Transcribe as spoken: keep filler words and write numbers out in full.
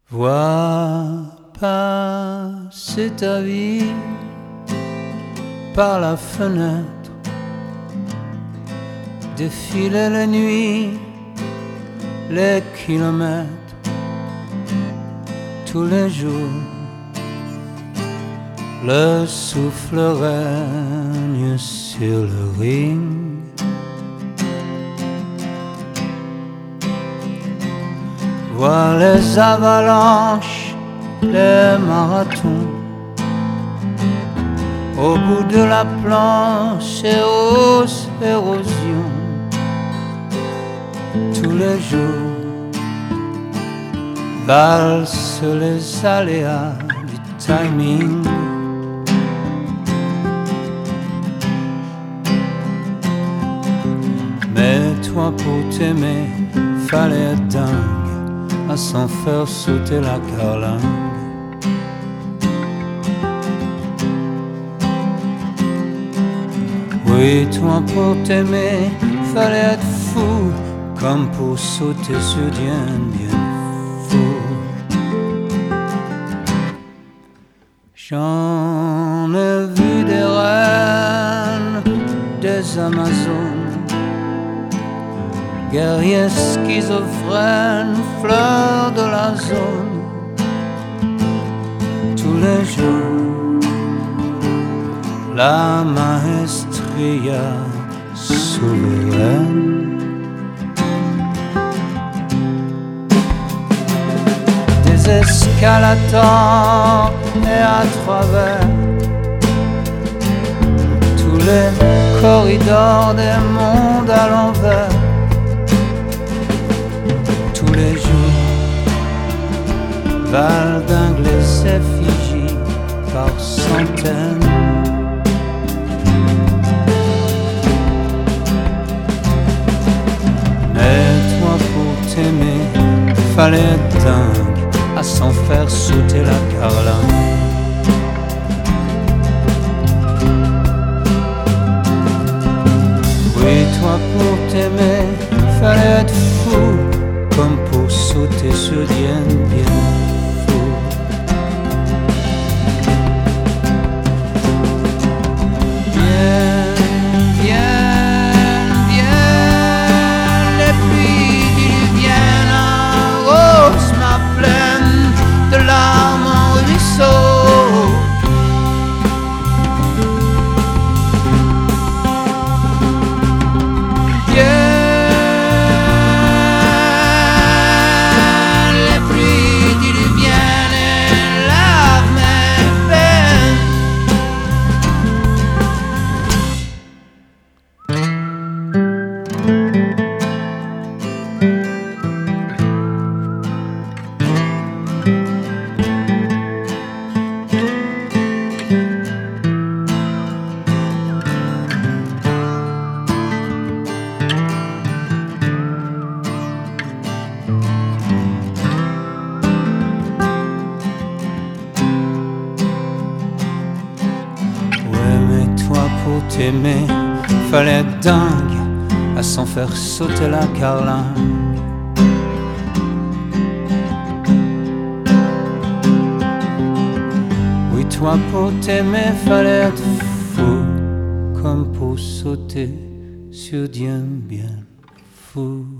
Vois passer ta vie par la fenêtre, défiler les nuits, les kilomètres, tous les jours. Le souffle règne sur le ring. Vois les avalanches, les marathons, au bout de la planche et aux érosions. Tous les jours valsent les aléas du timing. Mais toi pour t'aimer, fallait être dingue à s'en faire sauter la carlingue. Oui, toi pour t'aimer, fallait être fou, comme pour sauter sur Diane, bien fou. J'en ai vu des reines, des Amazones, guerriers schizophrènes, fleurs de la zone. Tous les jours, la maestria souveraine. Des escalators et à travers tous les corridors des mondes à l'envers. Tous les jours, valdinguent les effigies par centaines. Mais toi pour t'aimer, fallait être dingue à s'en faire sauter la carlingue. Oui, toi pour t'aimer, fallait être fou, comme pour sauter sur Diane, bien fou. Viens, viens, viens, les pluies diluviennes arrosent ma plaine de larmes en ruisseau. Pour t'aimer, fallait être dingue à s'en faire sauter la carlingue. Oui, toi pour t'aimer, fallait être fou, comme pour sauter sur Dieu bien fou.